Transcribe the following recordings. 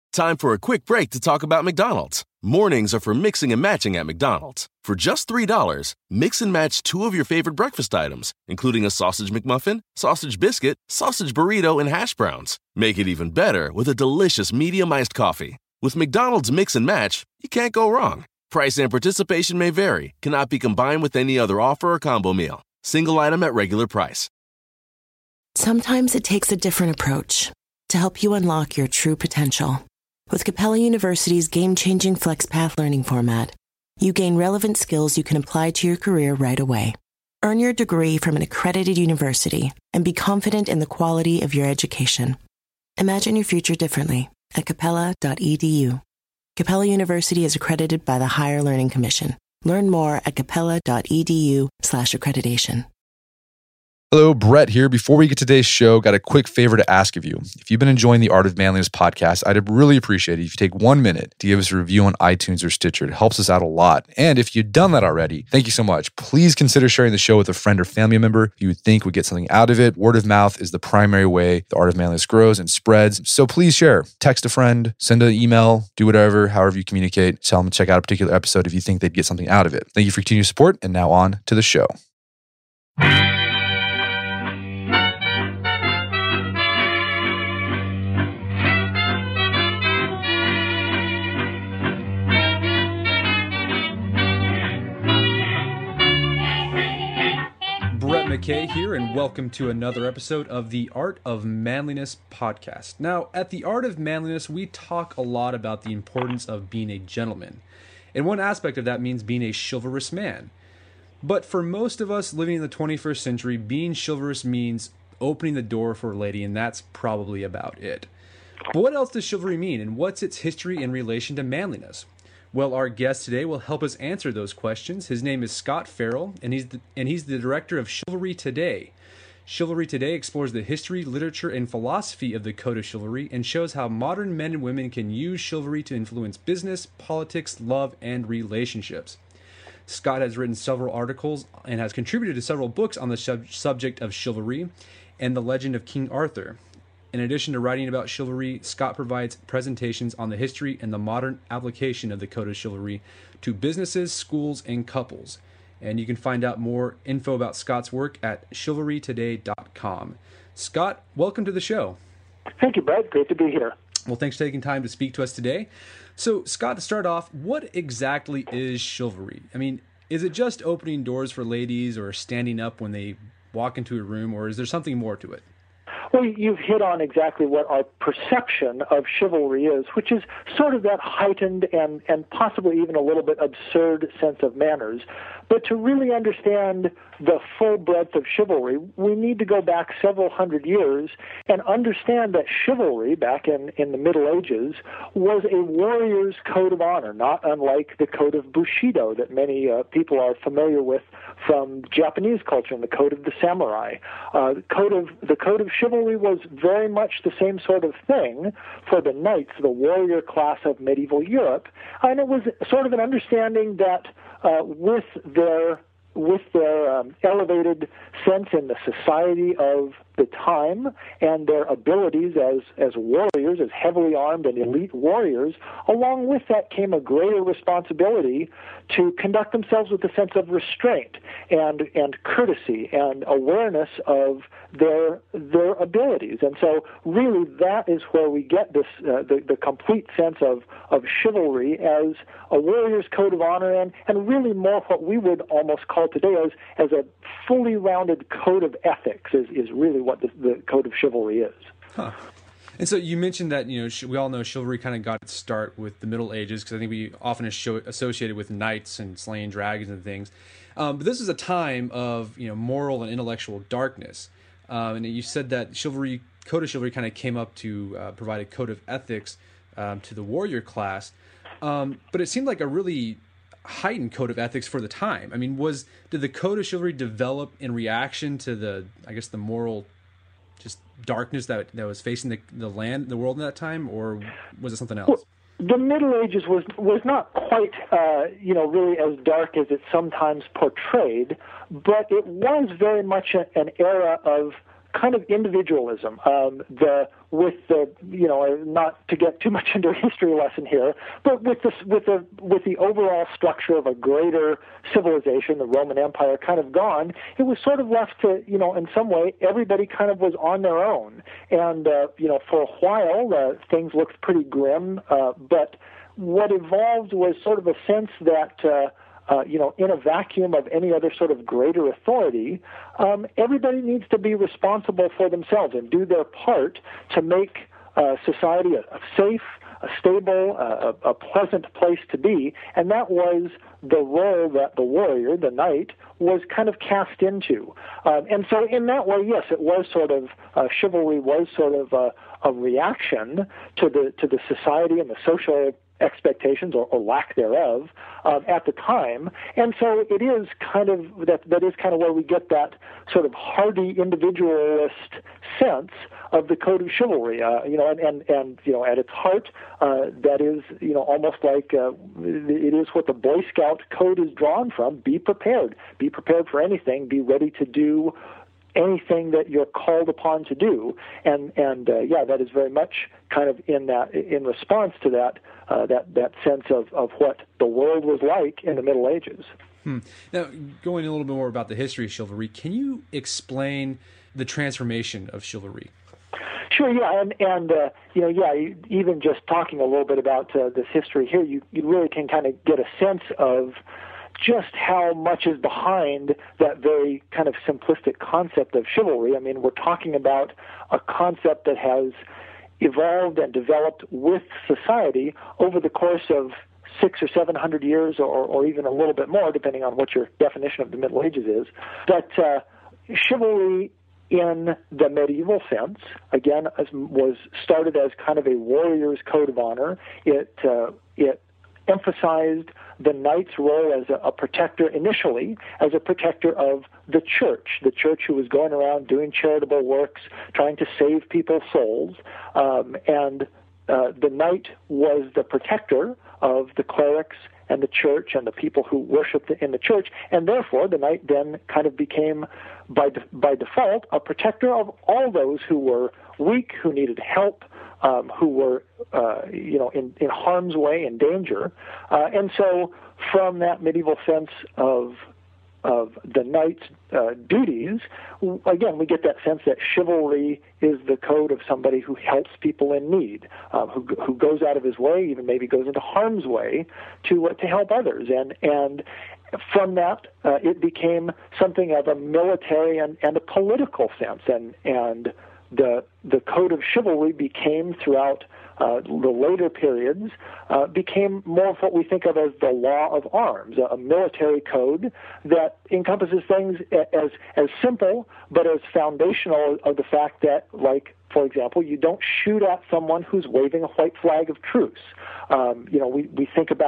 Time for a quick break to talk about McDonald's. Mornings are for mixing and matching at McDonald's. For just $3, mix and match 2 of your favorite breakfast items, including a sausage McMuffin, sausage biscuit, sausage burrito, and hash browns. Make it even better with a delicious medium iced coffee. With McDonald's Mix and Match, you can't go wrong. Price and participation may vary, cannot be combined with any other offer or combo meal. Single item at regular price. Sometimes it takes a different approach to help you unlock your true potential. With Capella University's game-changing FlexPath learning format, you gain relevant skills you can apply to your career right away. Earn your degree from an accredited university and be confident in the quality of your education. Imagine your future differently at capella.edu. Capella University is accredited by the Higher Learning Commission. Learn more at capella.edu/accreditation. Hello, Brett here. Before we get to today's show, got a quick favor to ask of you. If you've been enjoying the Art of Manliness podcast, I'd really appreciate it if you take 1 minute to give us a review on iTunes or Stitcher. It helps us out a lot. And if you've done that already, thank you so much. Please consider sharing the show with a friend or family member you would think would get something out of it. Word of mouth is the primary way the Art of Manliness grows and spreads. So please share. Text a friend, send an email, do whatever, however you communicate. Tell them to check out a particular episode if you think they'd get something out of it. Thank you for your continued support. And now on to the show. Brett McKay here, and welcome to another episode of the Art of Manliness podcast. Now, at the Art of Manliness, we talk a lot about the importance of being a gentleman. And one aspect of that means being a chivalrous man. But for most of us living in the 21st century, being chivalrous means opening the door for a lady, and that's probably about it. But what else does chivalry mean, and what's its history in relation to manliness? Well, our guest today will help us answer those questions. His name is Scott Farrell, and he's the director of Chivalry Today. Chivalry Today explores the history, literature, and philosophy of the Code of Chivalry and shows how modern men and women can use chivalry to influence business, politics, love, and relationships. Scott has written several articles and has contributed to several books on the subject of chivalry and the legend of King Arthur. In addition to writing about chivalry, Scott provides presentations on the history and the modern application of the Code of Chivalry to businesses, schools, and couples. And you can find out more info about Scott's work at chivalrytoday.com. Scott, welcome to the show. Thank you, Brett. Great to be here. Well, thanks for taking time to speak to us today. So, Scott, to start off, what exactly is chivalry? I mean, is it just opening doors for ladies or standing up when they walk into a room, or is there something more to it? Well, you've hit on exactly what our perception of chivalry is, which is sort of that heightened and possibly even a little bit absurd sense of manners. But to really understand the full breadth of chivalry, we need to go back several hundred years and understand that chivalry, back in the Middle Ages, was a warrior's code of honor, not unlike the code of Bushido that many people are familiar with from Japanese culture and the code of the samurai. The code of chivalry was very much the same sort of thing for the knights, the warrior class of medieval Europe, and it was sort of an understanding that with their elevated sense in the society of the time and their abilities as warriors, as heavily armed and elite warriors, along with that came a greater responsibility to conduct themselves with a sense of restraint and courtesy and awareness of their abilities. And so really that is where we get this the complete sense of chivalry as a warrior's code of honor and really more what we would almost call today as a fully rounded code of ethics is really what the code of chivalry is. Huh. And so you mentioned that, we all know chivalry kind of got its start with the Middle Ages, because I think we often associate it with knights and slaying dragons and things. But this is a time of, moral and intellectual darkness. And you said that Code of Chivalry kind of came up to provide a code of ethics to the warrior class. But it seemed like a really heightened code of ethics for the time. I mean, did the Code of Chivalry develop in reaction to the moral just darkness that was facing the world in that time, or was it something else? Well, the Middle Ages was not quite, really as dark as it's sometimes portrayed, but it was very much an era of kind of individualism. Not to get too much into a history lesson here, but with the overall structure of a greater civilization, the Roman Empire, kind of gone, it was sort of left to, in some way, everybody kind of was on their own. And for a while, things looked pretty grim. But what evolved was sort of a sense that in a vacuum of any other sort of greater authority, everybody needs to be responsible for themselves and do their part to make society a safe, a stable, a pleasant place to be. And that was the role that the warrior, the knight, was kind of cast into. And so in that way, yes, it was sort of, chivalry was sort of a reaction to the society and the social expectations or lack thereof at the time. And so it is kind of that is kind of where we get that sort of hardy individualist sense of the code of chivalry, and at its heart, that is, almost like it is what the Boy Scout code is drawn from. Be prepared for anything, be ready to do anything that you're called upon to do, and that is very much kind of in response to that sense of what the world was like in the Middle Ages. Now, going a little bit more about the history of chivalry, can you explain the transformation of chivalry? Sure, yeah, and even just talking a little bit about this history here, you really can kind of get a sense of just how much is behind that very kind of simplistic concept of chivalry. I mean, we're talking about a concept that has evolved and developed with society over the course of 600 or 700 years, or even a little bit more, depending on what your definition of the Middle Ages is. But chivalry in the medieval sense, again, was started as kind of a warrior's code of honor. It emphasized the knight's role as a protector, initially as a protector of the church who was going around doing charitable works, trying to save people's souls, and the knight was the protector of the clerics and the church and the people who worshiped in the church, and therefore the knight then kind of became, by default, a protector of all those who were weak, who needed help, who were, in harm's way, in danger. And so from that medieval sense of the knight's duties, again, we get that sense that chivalry is the code of somebody who helps people in need, who goes out of his way, even maybe goes into harm's way to help others. And from that, it became something of a military and a political sense, and the code of chivalry became, throughout the later periods, became more of what we think of as the law of arms, a military code that encompasses things as simple but as foundational of the fact that, like, for example, you don't shoot at someone who's waving a white flag of truce. We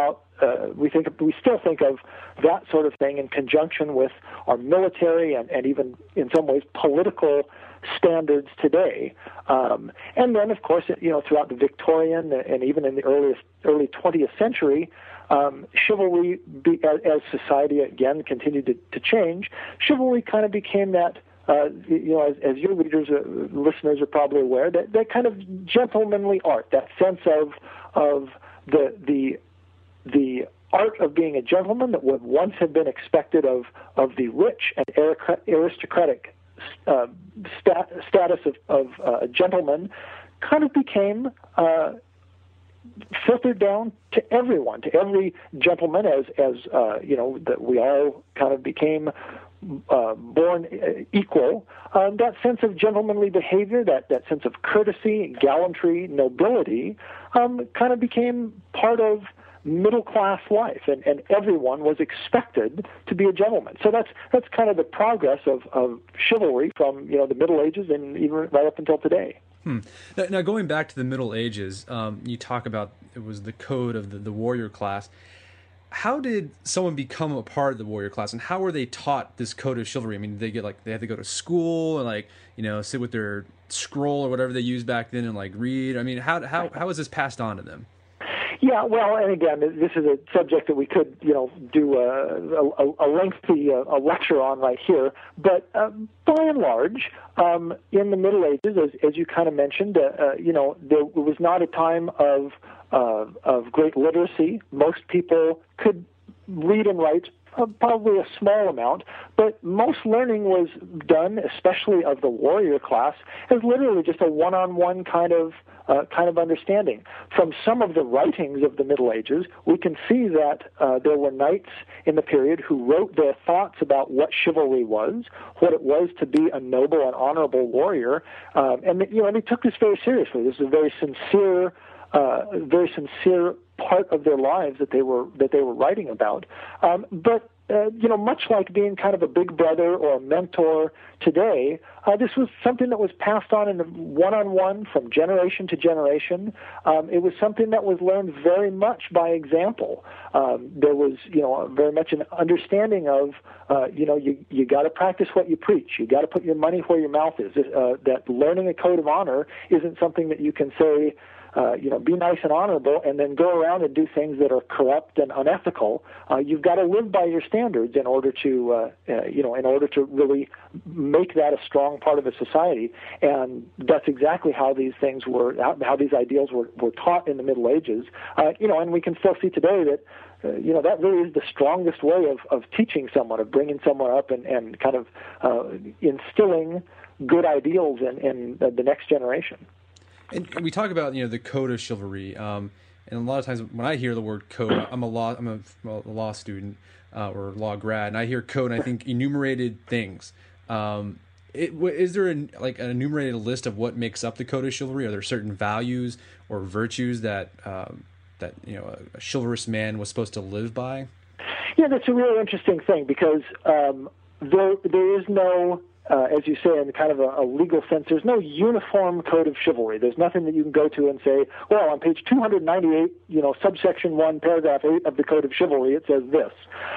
still think of that sort of thing in conjunction with our military and even in some ways political standards today. And then, of course, throughout the Victorian and even in the early 20th century, chivalry, as society again continued to change, chivalry kind of became that. As your readers, listeners are probably aware, that kind of gentlemanly art, that sense of the art of being a gentleman that would once have been expected of the rich and aristocratic status of a gentleman, kind of became filtered down to everyone, to every gentleman, as that we all kind of became born equal. That sense of gentlemanly behavior, that sense of courtesy, gallantry, nobility, kind of became part of middle-class life, and everyone was expected to be a gentleman. So that's kind of the progress of chivalry from the Middle Ages and even right up until today. Now, going back to the Middle Ages, you talk about it was the code of the warrior class. How did someone become a part of the warrior class, and how were they taught this code of chivalry? I mean, they had to go to school and sit with their scroll or whatever they used back then and read. I mean, how was this passed on to them? Yeah, well, and again, this is a subject that we could, do a lengthy lecture on right here. But by and large, in the Middle Ages, as you kind of mentioned, there was not a time of great literacy. Most people could read and write probably a small amount, but most learning was done, especially of the warrior class, as literally just a one-on-one kind of understanding. From some of the writings of the Middle Ages, we can see that there were knights in the period who wrote their thoughts about what chivalry was, what it was to be a noble and honorable warrior, and they took this very seriously. This is a very sincere part of their lives that they were writing about. But much like being kind of a big brother or a mentor today, this was something that was passed on in one-on-one from generation to generation. It was something that was learned very much by example. There was, very much an understanding of, you got to practice what you preach. You got to put your money where your mouth is. That learning a code of honor isn't something that you can say, be nice and honorable, and then go around and do things that are corrupt and unethical. You've got to live by your standards in order to, in order to really make that a strong part of a society. And that's exactly how these things were, how these ideals were taught in the Middle Ages. And we can still see today that, that really is the strongest way of teaching someone, of bringing someone up and kind of instilling good ideals in the next generation. And we talk about the code of chivalry, and a lot of times when I hear the word code, I'm a law student or law grad, and I hear code, and I think enumerated things. Is there an enumerated list of what makes up the code of chivalry? Are there certain values or virtues that a chivalrous man was supposed to live by? Yeah, that's a really interesting thing because there is no. As you say, in kind of a legal sense, there's no uniform code of chivalry. There's nothing that you can go to and say, well, on page 298, subsection 1, paragraph 8 of the Code of Chivalry, it says this.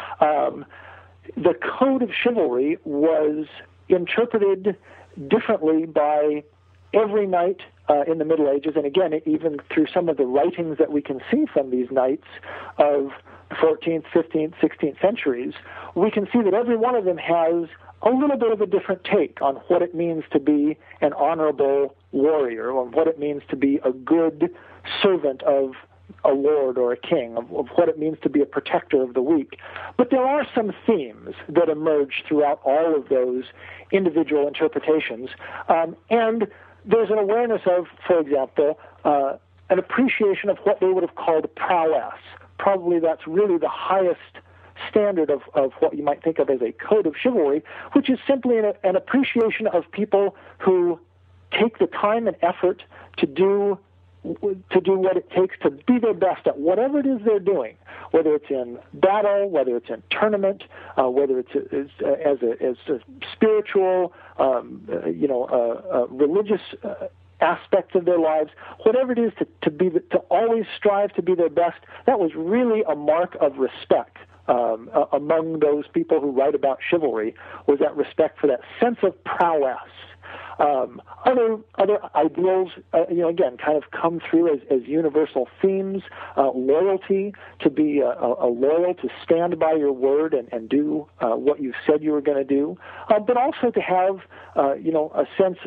The Code of Chivalry was interpreted differently by every knight in the Middle Ages, and again, even through some of the writings that we can see from these knights of the 14th, 15th, 16th centuries, we can see that every one of them has a little bit of a different take on what it means to be an honorable warrior, or what it means to be a good servant of a lord or a king, of what it means to be a protector of the weak. But there are some themes that emerge throughout all of those individual interpretations, and there's an awareness of, for example, an appreciation of what they would have called prowess. Probably that's really the highest standard of what you might think of as a code of chivalry, which is simply an appreciation of people who take the time and effort to do what it takes to be their best at whatever it is they're doing, whether it's in battle, whether it's in tournament, whether it's as a spiritual, religious aspects of their lives, whatever it is to always strive to be their best. That was really a mark of respect. Among those people who write about chivalry, was that respect for that sense of prowess. Other ideals, again, kind of come through as universal themes. Loyalty, to be loyal, to stand by your word and do what you said you were going to do, but also to have, a sense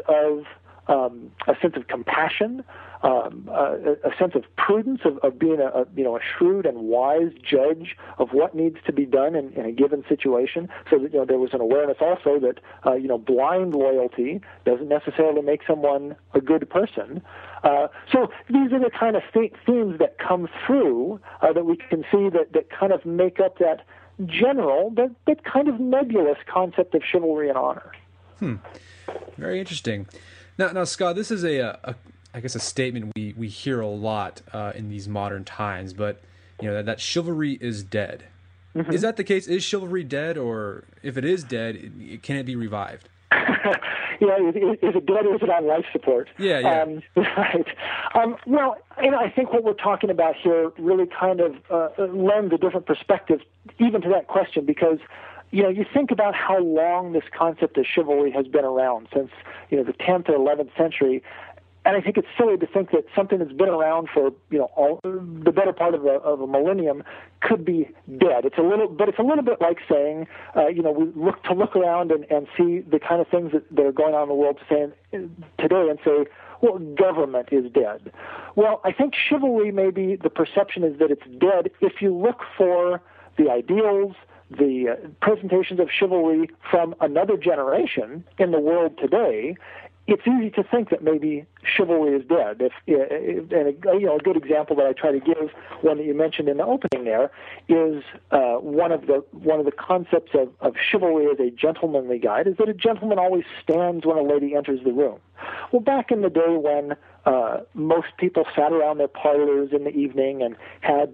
of compassion. A sense of prudence, of being a shrewd and wise judge of what needs to be done in a given situation. So that there was an awareness also that blind loyalty doesn't necessarily make someone a good person. So these are the kind of themes that come through that we can see that kind of make up that general but kind of nebulous concept of chivalry and honor. Very interesting. Now, Scott, this is a statement we hear a lot in these modern times, but that chivalry is dead. Mm-hmm. Is that the case? Is chivalry dead, or if it is dead, can it be revived? Is it dead or is it on life support? Yeah. Right. Well, I think what we're talking about here really kind of lends a different perspective even to that question, because you think about how long this concept of chivalry has been around, since the 10th or 11th century. And I think it's silly to think that something that's been around for the better part of a millennium could be dead. It's a little bit like saying we look around and see the kind of things that are going on in the world today and say, well, government is dead. Well, I think chivalry, maybe the perception is that it's dead if you look for the ideals, the presentations of chivalry from another generation in the world today. It's easy to think that maybe chivalry is dead. And a good example that I try to give, one that you mentioned in the opening there, is one of the concepts of chivalry as a gentlemanly guide is that a gentleman always stands when a lady enters the room. Well, back in the day when most people sat around their parlors in the evening and had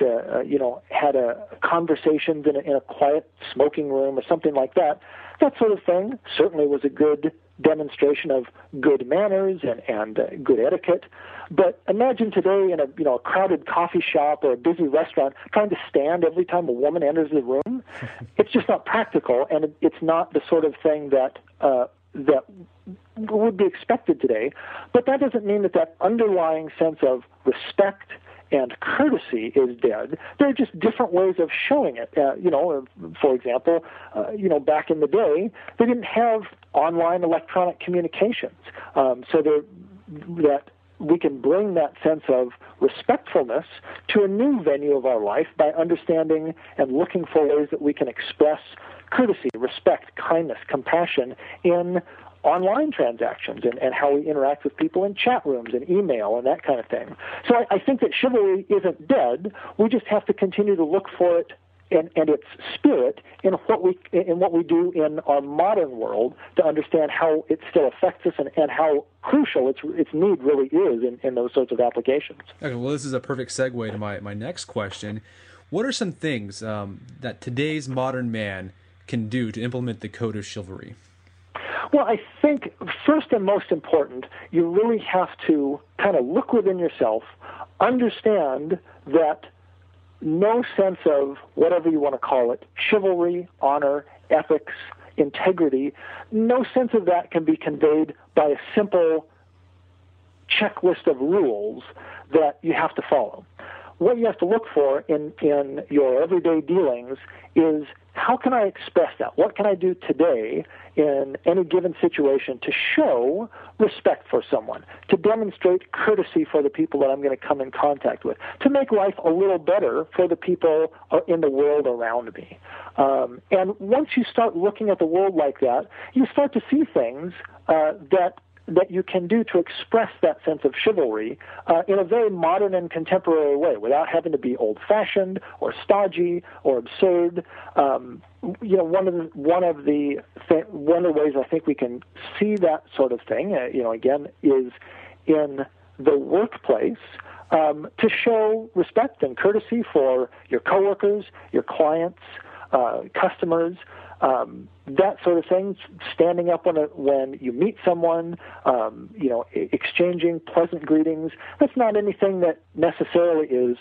conversations in a quiet smoking room or something like that, that sort of thing certainly was a good demonstration of good manners and good etiquette. But imagine today in a crowded coffee shop or a busy restaurant trying to stand every time a woman enters the room. It's just not practical, and it's not the sort of thing that would be expected today. But that doesn't mean that underlying sense of respect and courtesy is dead. There are just different ways of showing it. For example, back in the day, they didn't have online electronic communications, so that we can bring that sense of respectfulness to a new venue of our life by understanding and looking for ways that we can express courtesy, respect, kindness, compassion in online transactions and how we interact with people in chat rooms and email and that kind of thing. So I think that chivalry isn't dead. We just have to continue to look for it and its spirit in what we do in our modern world to understand how it still affects us and how crucial its need really is in those sorts of applications. Okay, well, this is a perfect segue to my next question. What are some things that today's modern man can do to implement the code of chivalry? Well, I think first and most important, you really have to kind of look within yourself, understand that no sense of whatever you want to call it, chivalry, honor, ethics, integrity, no sense of that can be conveyed by a simple checklist of rules that you have to follow. What you have to look for in your everyday dealings is, how can I express that? What can I do today in any given situation to show respect for someone, to demonstrate courtesy for the people that I'm going to come in contact with, to make life a little better for the people in the world around me? And once you start looking at the world like that, you start to see things that you can do to express that sense of chivalry in a very modern and contemporary way, without having to be old-fashioned or stodgy or absurd. One of the ways I think we can see that sort of thing, again, is in the workplace. To show respect and courtesy for your coworkers, your clients, customers. That sort of thing, standing up when you meet someone, exchanging pleasant greetings. That's not anything that necessarily is,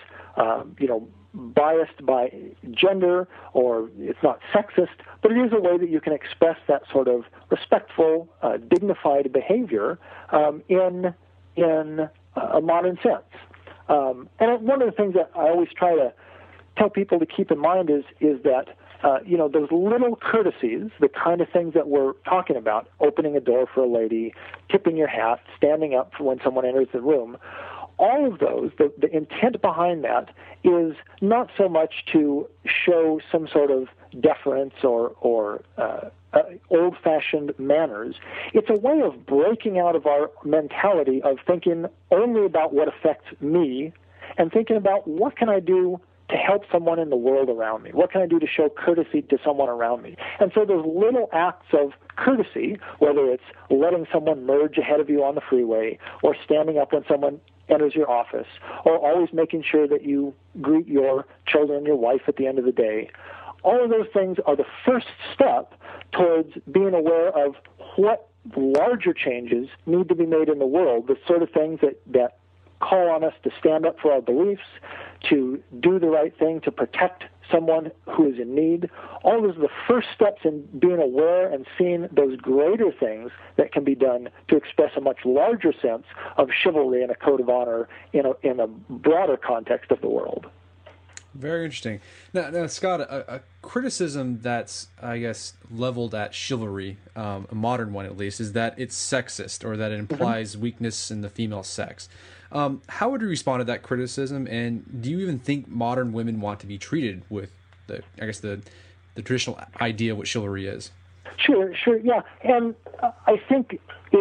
biased by gender, or it's not sexist, but it is a way that you can express that sort of respectful, dignified behavior in a modern sense. And one of the things that I always try to tell people to keep in mind is that those little courtesies, the kind of things that we're talking about, opening a door for a lady, tipping your hat, standing up for when someone enters the room, all of those, the intent behind that is not so much to show some sort of deference or old-fashioned manners. It's a way of breaking out of our mentality of thinking only about what affects me and thinking about what can I do to help someone in the world around me? What can I do to show courtesy to someone around me? And so those little acts of courtesy, whether it's letting someone merge ahead of you on the freeway, or standing up when someone enters your office, or always making sure that you greet your children and your wife at the end of the day, all of those things are the first step towards being aware of what larger changes need to be made in the world, the sort of things that call on us to stand up for our beliefs, to do the right thing, to protect someone who is in need. All those are the first steps in being aware and seeing those greater things that can be done to express a much larger sense of chivalry and a code of honor in a broader context of the world. Very interesting. Now Scott, a criticism that's, I guess, leveled at chivalry, a modern one at least, is that it's sexist, or that it implies weakness in the female sex. How would you respond to that criticism, and do you even think modern women want to be treated with the traditional idea of what chivalry is? Sure, yeah, and I think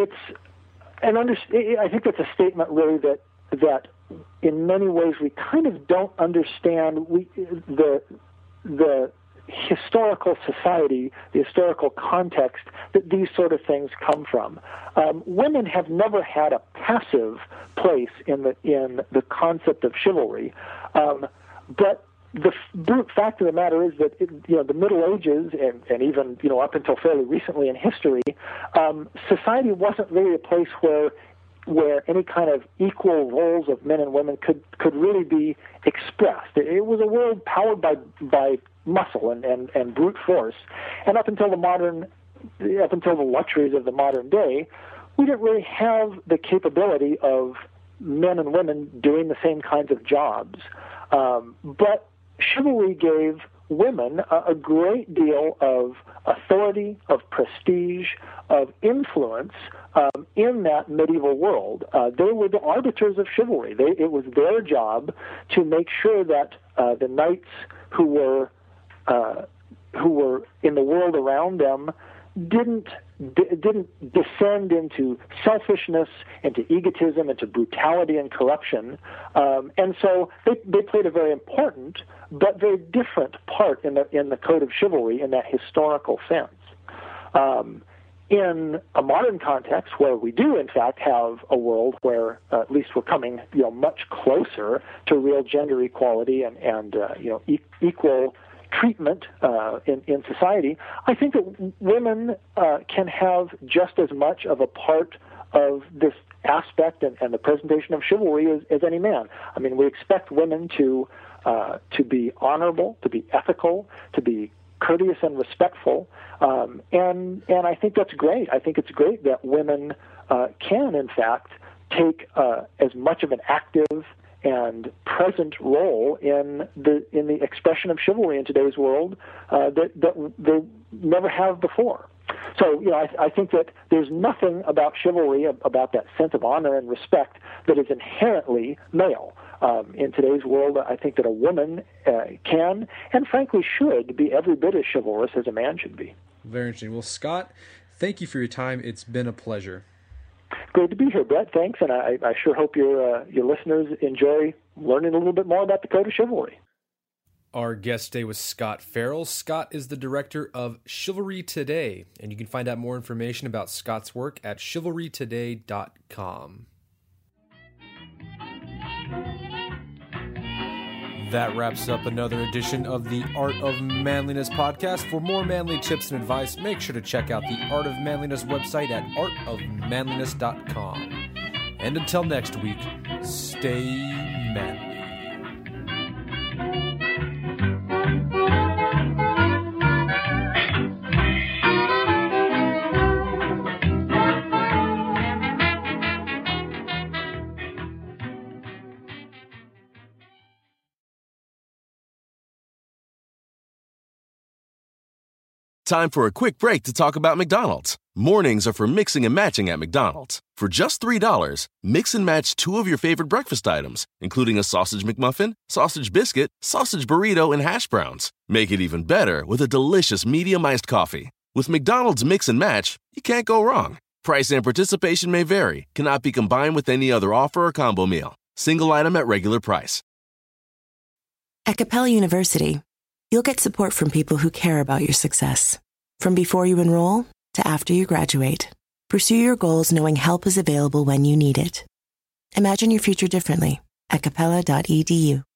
I think that's a statement really that in many ways we kind of don't understand the historical society, the historical context that these sort of things come from. Women have never had a passive place in the concept of chivalry, but the brute fact of the matter is that the Middle Ages and even up until fairly recently in history, society wasn't really a place where any kind of equal roles of men and women could really be expressed. It was a world powered by muscle and brute force, and up until the luxuries of the modern day, we didn't really have the capability of men and women doing the same kinds of jobs. But chivalry gave women a great deal of authority, of prestige, of influence in that medieval world. They were the arbiters of chivalry. It was their job to make sure that the knights who were in the world around them didn't descend into selfishness, into egotism, into brutality and corruption, and so they played a very important but very different part in the code of chivalry in that historical sense. In a modern context, where we do in fact have a world where at least we're coming much closer to real gender equality and equal treatment in society, I think that women can have just as much of a part of this aspect and the presentation of chivalry as any man. I mean, we expect women to be honorable, to be ethical, to be courteous and respectful, and I think that's great. I think it's great that women can, in fact, take as much of an active and present role in the expression of chivalry in today's world that they never have before. So, I think that there's nothing about chivalry, about that sense of honor and respect, that is inherently male. In today's world, I think that a woman can, and frankly should, be every bit as chivalrous as a man should be. Very interesting. Well, Scott, thank you for your time. It's been a pleasure. Great to be here, Brett. Thanks, and I sure hope your listeners enjoy learning a little bit more about the code of chivalry. Our guest today was Scott Farrell. Scott is the director of Chivalry Today, and you can find out more information about Scott's work at chivalrytoday.com. That wraps up another edition of the Art of Manliness podcast. For more manly tips and advice, make sure to check out the Art of Manliness website at artofmanliness.com. And until next week, stay manly. Time for a quick break to talk about McDonald's. Mornings are for mixing and matching at McDonald's. For just $3, mix and match 2 of your favorite breakfast items, including a sausage McMuffin, sausage biscuit, sausage burrito, and hash browns. Make it even better with a delicious medium-iced coffee. With McDonald's Mix and Match, you can't go wrong. Price and participation may vary, cannot be combined with any other offer or combo meal. Single item at regular price. At Capella University, you'll get support from people who care about your success. From before you enroll to after you graduate, pursue your goals knowing help is available when you need it. Imagine your future differently at capella.edu.